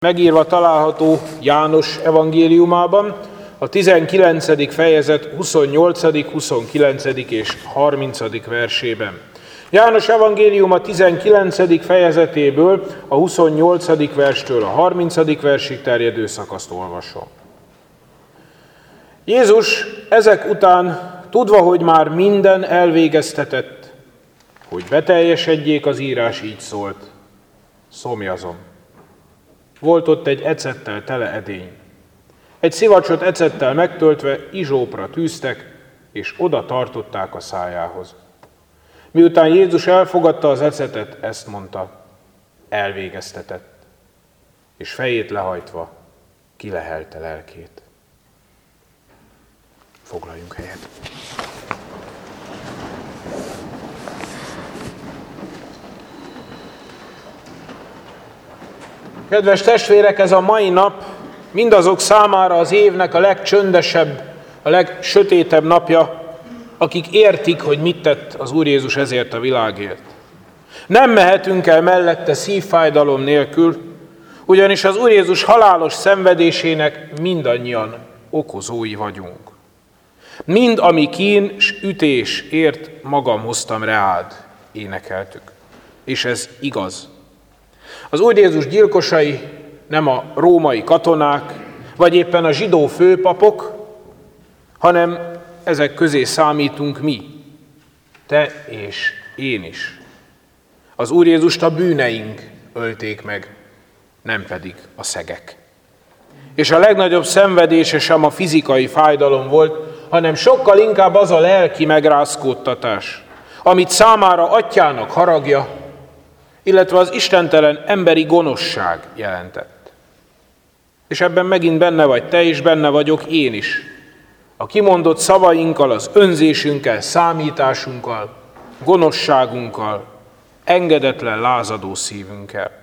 Megírva található János evangéliumában, a 19. fejezet 28., 29. és 30. versében. János evangéliuma 19. fejezetéből a 28. verstől a 30. versig terjedő szakaszt olvasom. Jézus ezek után, tudva, hogy már minden elvégeztetett, hogy beteljesedjék az írás, így szólt: szomjazom. Volt ott egy ecettel tele edény. Egy szivacsot ecettel megtöltve izsópra tűztek, és oda tartották a szájához. Miután Jézus elfogadta az ecetet, ezt mondta: elvégeztetett. És fejét lehajtva kilehelte lelkét. Foglaljunk helyet. Kedves testvérek, ez a mai nap mindazok számára az évnek a legcsöndesebb, a legsötétebb napja, akik értik, hogy mit tett az Úr Jézus ezért a világért. Nem mehetünk el mellette szívfájdalom nélkül, ugyanis az Úr Jézus halálos szenvedésének mindannyian okozói vagyunk. Mind, ami kín s ütés ért, magam hoztam reád, énekeltük. És ez igaz. Az Úr Jézus gyilkosai nem a római katonák, vagy éppen a zsidó főpapok, hanem ezek közé számítunk mi, te és én is. Az Úr Jézust a bűneink ölték meg, nem pedig a szegek. És a legnagyobb szenvedése sem a fizikai fájdalom volt, hanem sokkal inkább az a lelki megrázkódtatás, amit számára atyának haragja, illetve az istentelen emberi gonoszság jelentett. És ebben megint benne vagy te, és benne vagyok én is. A kimondott szavainkkal, az önzésünkkel, számításunkkal, gonoszságunkkal, engedetlen, lázadó szívünkkel.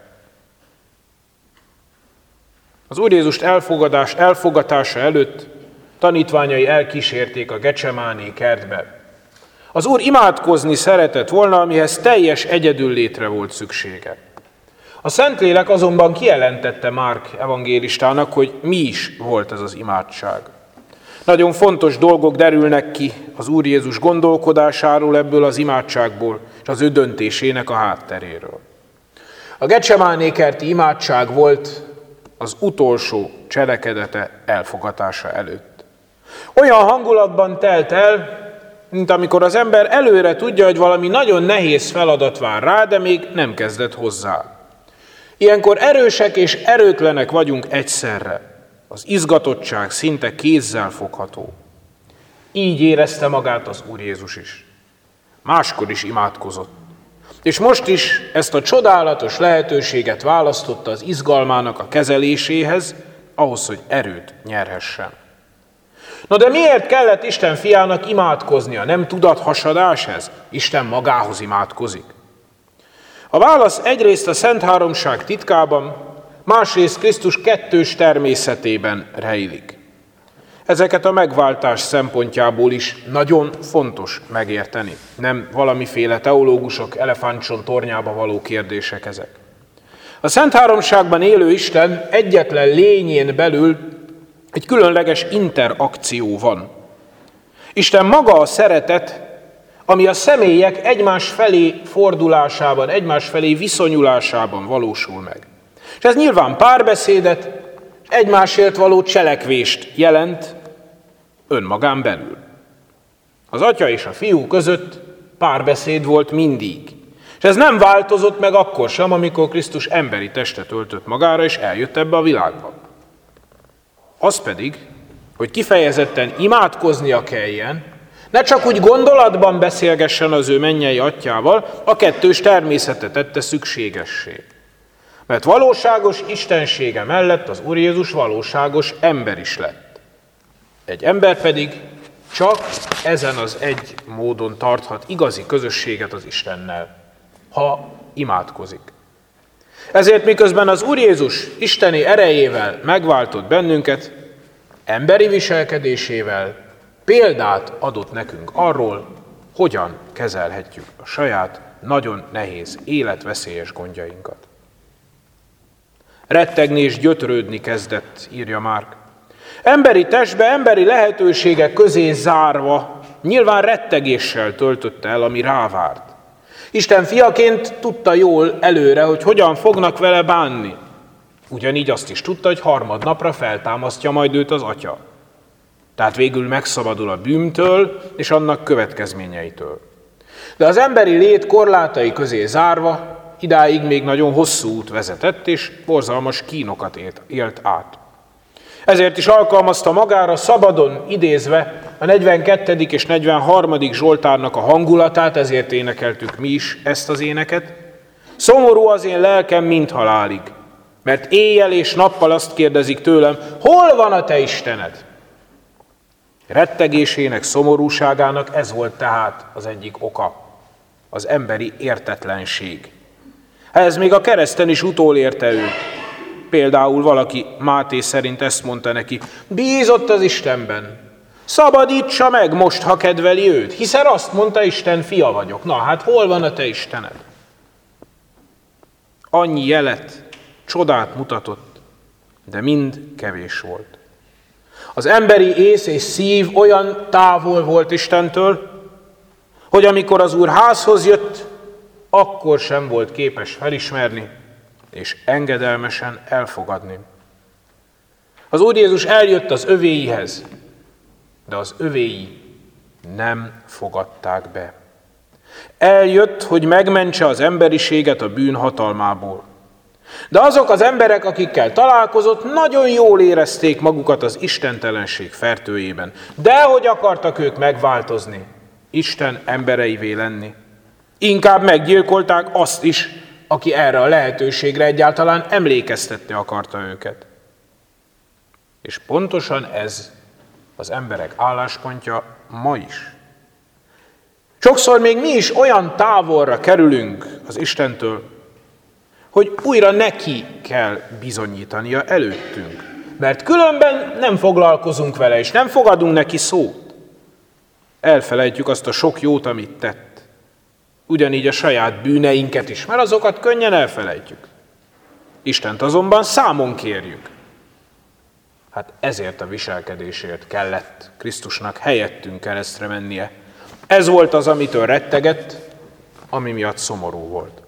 Az Úr Jézust elfogatása előtt tanítványai elkísérték a Gecsemáné kertbe. Az Úr imádkozni szeretett volna, amihez teljes egyedüllétre volt szüksége. A Szentlélek azonban kijelentette Márk evangélistának, hogy mi is volt ez az imádság. Nagyon fontos dolgok derülnek ki az Úr Jézus gondolkodásáról ebből az imádságból, és az ő döntésének a hátteréről. A Gecsemáné kerti imádság volt az utolsó cselekedete elfogatása előtt. Olyan hangulatban telt el, mint amikor az ember előre tudja, hogy valami nagyon nehéz feladat vár rá, de még nem kezdett hozzá. Ilyenkor erősek és erőtlenek vagyunk egyszerre. Az izgatottság szinte kézzel fogható. Így érezte magát az Úr Jézus is. Máskor is imádkozott. És most is ezt a csodálatos lehetőséget választotta az izgalmának a kezeléséhez, ahhoz, hogy erőt nyerhessen. Na de miért kellett Isten fiának imádkoznia? Nem tudathasadás ez? Isten magához imádkozik. A válasz egyrészt a Szent Háromság titkában, másrészt Krisztus kettős természetében rejlik. Ezeket a megváltás szempontjából is nagyon fontos megérteni. Nem valamiféle teológusok elefántcsont tornyába való kérdések ezek. A Szent Háromságban élő Isten egyetlen lényén belül egy különleges interakció van. Isten maga a szeretet, ami a személyek egymás felé fordulásában, egymás felé viszonyulásában valósul meg. És ez nyilván párbeszédet, egymásért való cselekvést jelent önmagán belül. Az Atya és a Fiú között párbeszéd volt mindig. És ez nem változott meg akkor sem, amikor Krisztus emberi testet öltött magára, és eljött ebbe a világba. Az pedig, hogy kifejezetten imádkoznia kelljen, ne csak úgy gondolatban beszélgessen az ő mennyei atyával, a kettős természete tette szükségessé. Mert valóságos istensége mellett az Úr Jézus valóságos ember is lett. Egy ember pedig csak ezen az egy módon tarthat igazi közösséget az Istennel, ha imádkozik. Ezért miközben az Úr Jézus isteni erejével megváltott bennünket, emberi viselkedésével példát adott nekünk arról, hogyan kezelhetjük a saját, nagyon nehéz, életveszélyes gondjainkat. Rettegni és gyötrődni kezdett, írja Márk. Emberi testbe, emberi lehetőségek közé zárva, nyilván rettegéssel töltötte el, ami rávárt. Isten fiaként tudta jól előre, hogy hogyan fognak vele bánni. Ugyanígy azt is tudta, hogy harmadnapra feltámasztja majd őt az Atya. Tehát végül megszabadul a bűntől és annak következményeitől. De az emberi lét korlátai közé zárva, idáig még nagyon hosszú út vezetett, és borzalmas kínokat élt át. Ezért is alkalmazta magára, szabadon idézve a 42. és 43. Zsoltárnak a hangulatát, ezért énekeltük mi is ezt az éneket. Szomorú az én lelkem, mint halálig, mert éjjel és nappal azt kérdezik tőlem, hol van a te Istened? Rettegésének, szomorúságának ez volt tehát az egyik oka, az emberi értetlenség. Ez még a kereszten is utolérte őt. Például valaki Máté szerint ezt mondta neki, bízott az Istenben, szabadítsa meg most, ha kedveli őt, hiszen azt mondta, Isten fia vagyok. Na hát hol van a te Istened? Annyi jelet, csodát mutatott, de mind kevés volt. Az emberi ész és szív olyan távol volt Istentől, hogy amikor az Úr házhoz jött, akkor sem volt képes felismerni és engedelmesen elfogadni. Az Úr Jézus eljött az övéihez, de az övéi nem fogadták be. Eljött, hogy megmentse az emberiséget a bűn hatalmából. De azok az emberek, akikkel találkozott, nagyon jól érezték magukat az istentelenség fertőjében. De hogy akartak ők megváltozni, Isten embereivé lenni. Inkább meggyilkolták azt is, aki erre a lehetőségre egyáltalán emlékeztetni akarta őket. És pontosan ez az emberek álláspontja ma is. Sokszor még mi is olyan távolra kerülünk az Istentől, hogy újra neki kell bizonyítania előttünk. Mert különben nem foglalkozunk vele, és nem fogadunk neki szót. Elfelejtjük azt a sok jót, amit tett. Ugyanígy a saját bűneinket is, mert azokat könnyen elfelejtjük. Istent azonban számon kérjük. Hát ezért a viselkedésért kellett Krisztusnak helyettünk keresztre mennie. Ez volt az, amitől rettegett, ami miatt szomorú volt.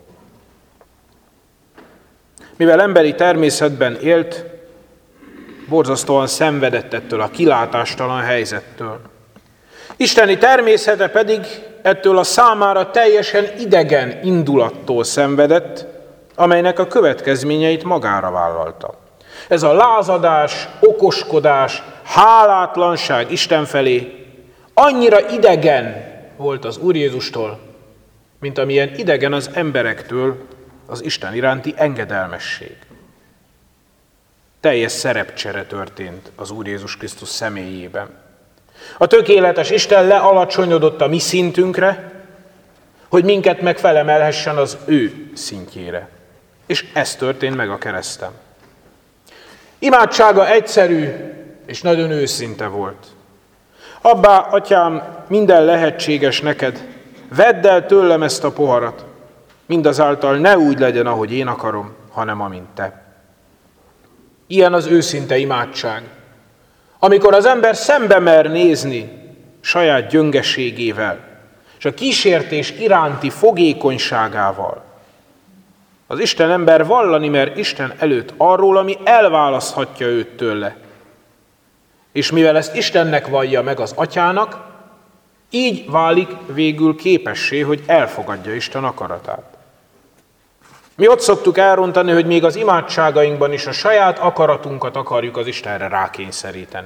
Mivel emberi természetben élt, borzasztóan szenvedett ettől a kilátástalan helyzettől. Isteni természete pedig ettől a számára teljesen idegen indulattól szenvedett, amelynek a következményeit magára vállalta. Ez a lázadás, okoskodás, hálátlanság Isten felé annyira idegen volt az Úr Jézustól, mint amilyen idegen az emberektől az Isten iránti engedelmesség. Teljes szerepcsere történt az Úr Jézus Krisztus személyében. A tökéletes Isten lealacsonyodott a mi szintünkre, hogy minket meg felemelhessen az ő szintjére. És ez történt meg a kereszten. Imádsága egyszerű és nagyon őszinte volt. Abbá, atyám, minden lehetséges neked, vedd el tőlem ezt a poharat, mindazáltal ne úgy legyen, ahogy én akarom, hanem amint te. Ilyen az őszinte imádság, amikor az ember szembe mer nézni saját gyöngeségével, és a kísértés iránti fogékonyságával. Az Isten ember vallani mer Isten előtt arról, ami elválaszthatja őt tőle. És mivel ezt Istennek vallja meg az Atyának, így válik végül képessé, hogy elfogadja Isten akaratát. Mi ott szoktuk elrontani, hogy még az imádságainkban is a saját akaratunkat akarjuk az Istenre rákényszeríteni.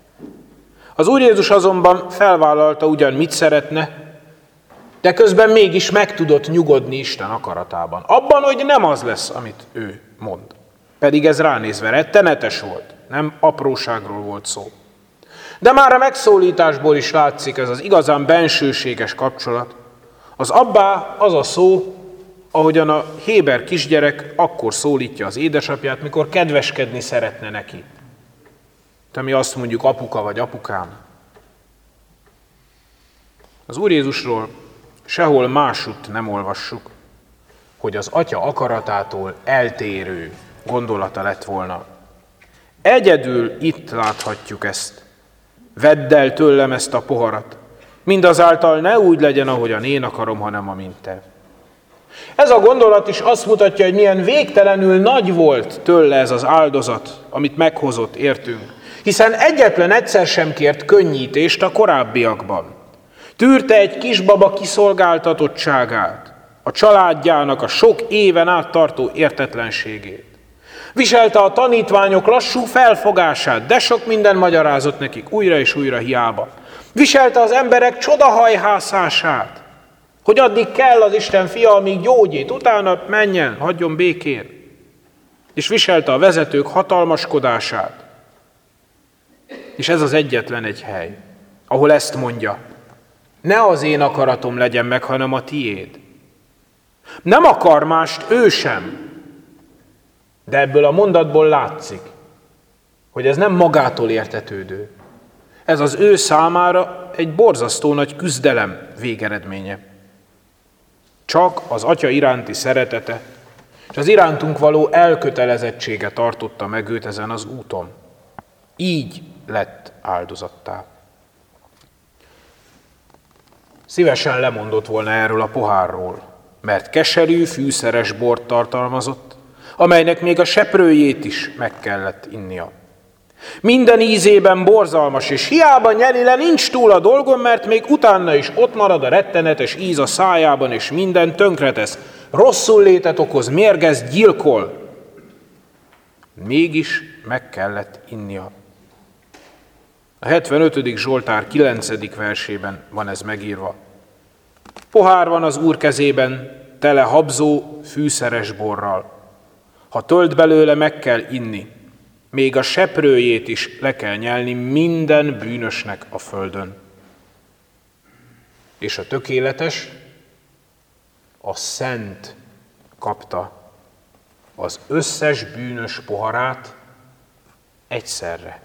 Az Úr Jézus azonban felvállalta ugyan mit szeretne, de közben mégis meg tudott nyugodni Isten akaratában. Abban, hogy nem az lesz, amit ő mond. Pedig ez ránézve rettenetes volt, nem apróságról volt szó. De már a megszólításból is látszik ez az igazán bensőséges kapcsolat. Az abbá az a szó, ahogyan a héber kisgyerek akkor szólítja az édesapját, mikor kedveskedni szeretne neki. De mi azt mondjuk apuka vagy apukám. Az Úr Jézusról sehol másutt nem olvassuk, hogy az Atya akaratától eltérő gondolata lett volna. Egyedül itt láthatjuk ezt. Vedd el tőlem ezt a poharat, mindazáltal ne úgy legyen, ahogyan én akarom, hanem amint te. Ez a gondolat is azt mutatja, hogy milyen végtelenül nagy volt tőle ez az áldozat, amit meghozott értünk, hiszen egyetlen egyszer sem kért könnyítést a korábbiakban. Tűrte egy kisbaba kiszolgáltatottságát, a családjának a sok éven át tartó értetlenségét. Viselte a tanítványok lassú felfogását, de sok minden magyarázott nekik újra és újra hiába. Viselte az emberek csodahajhászását, hogy addig kell az Isten fia, amíg gyógyít, utána menjen, hagyjon békén. És viselte a vezetők hatalmaskodását. És ez az egyetlen egy hely, ahol ezt mondja: ne az én akaratom legyen meg, hanem a tiéd. Nem akar mást ő sem, de ebből a mondatból látszik, hogy ez nem magától értetődő. Ez az ő számára egy borzasztó nagy küzdelem végeredménye. Csak az Atya iránti szeretete és az irántunk való elkötelezettsége tartotta meg őt ezen az úton. Így lett áldozattá. Szívesen lemondott volna erről a pohárról, mert keserű, fűszeres bort tartalmazott, amelynek még a seprőjét is meg kellett innia. Minden ízében borzalmas, és hiába nyeli le, nincs túl a dolgon, mert még utána is ott marad a rettenetes íz a szájában, és minden tönkretesz, rosszul létet okoz, mérgez, gyilkol. Mégis meg kellett innia. A 75. Zsoltár 9. versében van ez megírva. Pohár van az Úr kezében, tele habzó, fűszeres borral. Ha tölt belőle, meg kell inni, még a seprőjét is le kell nyelni minden bűnösnek a földön. És a tökéletes, a szent kapta az összes bűnös poharát egyszerre.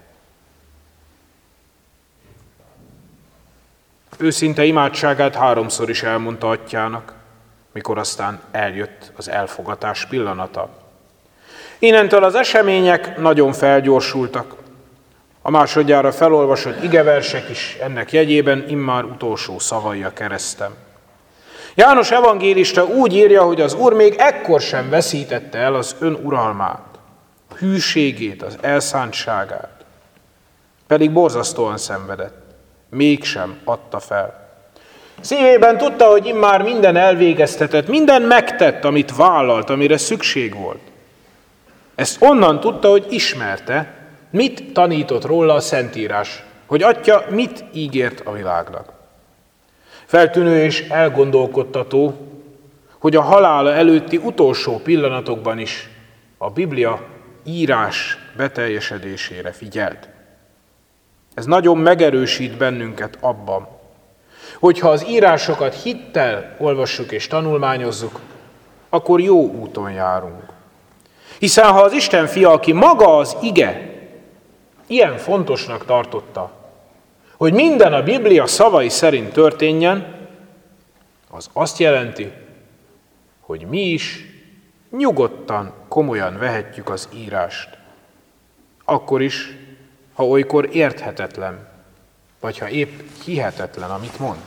Őszinte imádságát 3-szor is elmondta atyának, mikor aztán eljött az elfogatás pillanata. Innentől az események nagyon felgyorsultak. A másodjára felolvasott igeversek is ennek jegyében immár utolsó szavai a keresztem. János evangélista úgy írja, hogy az Úr még ekkor sem veszítette el az önuralmát, a hűségét, az elszántságát. Pedig borzasztóan szenvedett, mégsem adta fel. Szívében tudta, hogy immár minden elvégeztetett, minden megtett, amit vállalt, amire szükség volt. Ezt onnan tudta, hogy ismerte, mit tanított róla a Szentírás, hogy Atya mit ígért a világnak. Feltűnő és elgondolkodtató, hogy a halála előtti utolsó pillanatokban is a Biblia írás beteljesedésére figyelt. Ez nagyon megerősít bennünket abban, hogyha az írásokat hittel olvassuk és tanulmányozzuk, akkor jó úton járunk. Hiszen ha az Isten fia, aki maga az ige, ilyen fontosnak tartotta, hogy minden a Biblia szavai szerint történjen, az azt jelenti, hogy mi is nyugodtan, komolyan vehetjük az írást. Akkor is, ha olykor érthetetlen, vagy ha épp hihetetlen, amit mond.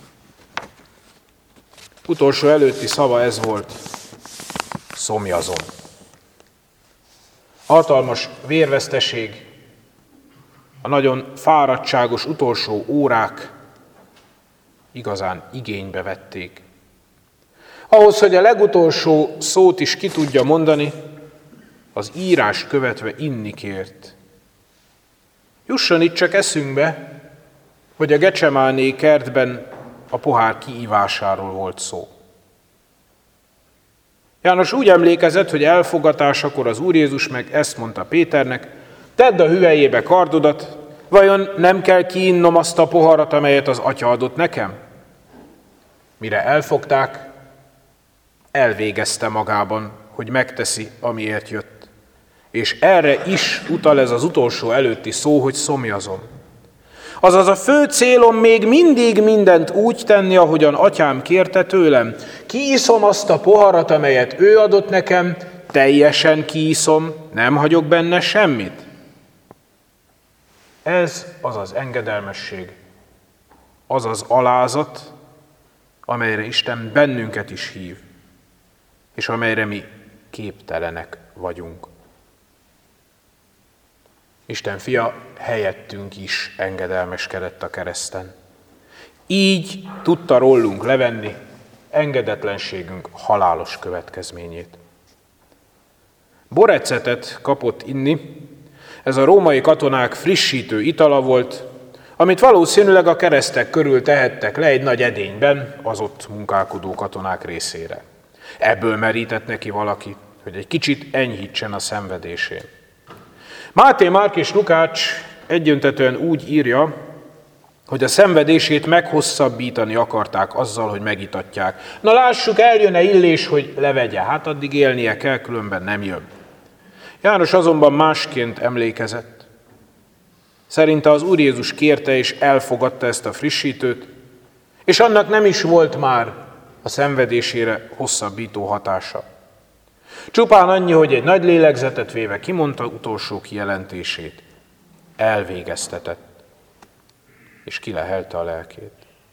Utolsó előtti szava ez volt: szomjazom. Hatalmas vérveszteség, a nagyon fáradtságos utolsó órák igazán igénybe vették. Ahhoz, hogy a legutolsó szót is ki tudja mondani, az írás követve inni kért. Jusson itt csak eszünkbe, hogy a Gecsemáné kertben a pohár kiívásáról volt szó. János úgy emlékezett, hogy elfogatásakor az Úr Jézus meg ezt mondta Péternek: tedd a hüvelyébe kardodat, vajon nem kell kiinnom azt a poharat, amelyet az Atya adott nekem? Mire elfogták, elvégezte magában, hogy megteszi, amiért jött. És erre is utal ez az utolsó előtti szó, hogy szomjazom. Azaz a fő célom még mindig mindent úgy tenni, ahogyan Atyám kérte tőlem. Kiiszom azt a poharat, amelyet ő adott nekem, teljesen kiiszom, nem hagyok benne semmit. Ez az az engedelmesség, az az alázat, amelyre Isten bennünket is hív, és amelyre mi képtelenek vagyunk. Isten fia helyettünk is engedelmeskedett a kereszten. Így tudta rólunk levenni engedetlenségünk halálos következményét. Borecetet kapott inni, ez a római katonák frissítő itala volt, amit valószínűleg a keresztek körül tehettek le egy nagy edényben az ott munkálkodó katonák részére. Ebből merített neki valaki, hogy egy kicsit enyhítsen a szenvedésén. Máté, Márk és Lukács egyöntetően úgy írja, hogy a szenvedését meghosszabbítani akarták azzal, hogy megitatják. Na lássuk, eljön-e Illés, hogy levegye, hát addig élnie kell, különben nem jön. János azonban másként emlékezett. Szerinte az Úr Jézus kérte és elfogadta ezt a frissítőt, és annak nem is volt már a szenvedésére hosszabbító hatása. Csupán annyi, hogy egy nagy lélegzetet véve kimondta utolsó kijelentését. Elvégeztetett, és kilehelte a lelkét.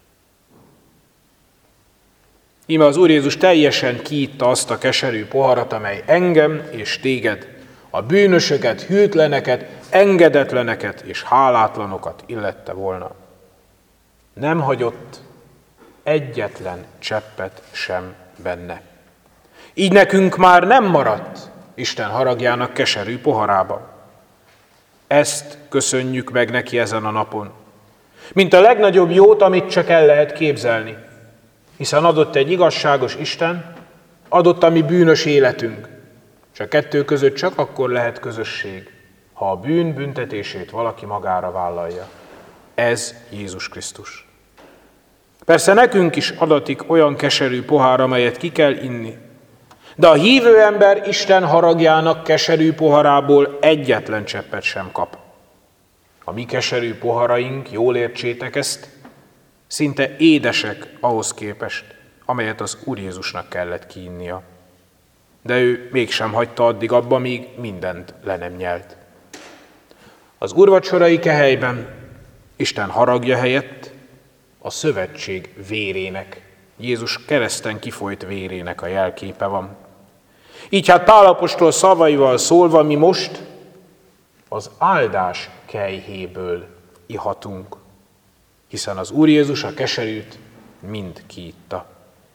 Íme az Úr Jézus teljesen kiitta azt a keserű poharat, amely engem és téged, a bűnösöket, hűtleneket, engedetleneket és hálátlanokat illette volna. Nem hagyott egyetlen cseppet sem benne. Így nekünk már nem maradt Isten haragjának keserű poharában. Ezt köszönjük meg neki ezen a napon, mint a legnagyobb jót, amit csak el lehet képzelni, hiszen adott egy igazságos Isten, adott a mi bűnös életünk, és a kettő között csak akkor lehet közösség, ha a bűn büntetését valaki magára vállalja. Ez Jézus Krisztus. Persze nekünk is adatik olyan keserű pohár, amelyet ki kell inni, de a hívő ember Isten haragjának keserű poharából egyetlen cseppet sem kap. A mi keserű poharaink, jól értsétek ezt, szinte édesek ahhoz képest, amelyet az Úr Jézusnak kellett kiinnia. De ő mégsem hagyta addig abba, míg mindent le nem nyelt. Az úrvacsorai kehelyben Isten haragja helyett a szövetség vérének, Jézus kereszten kifolyt vérének a jelképe van. Így hát Pál apostol szavaival szólva mi most az áldás kelyhéből ihatunk, hiszen az Úr Jézus a keserűt mind kiitta.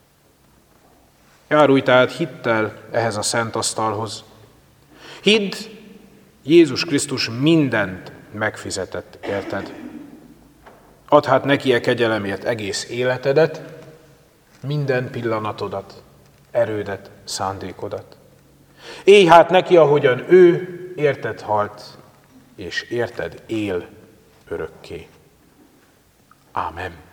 Járulj tehát hittel ehhez a szent asztalhoz. Hidd, Jézus Krisztus mindent megfizetett, érted? Add hát neki a kegyelemért egész életedet, minden pillanatodat, erődet, szándékodat. Élj hát neki, ahogyan ő érted halt, és érted él örökké. Ámen.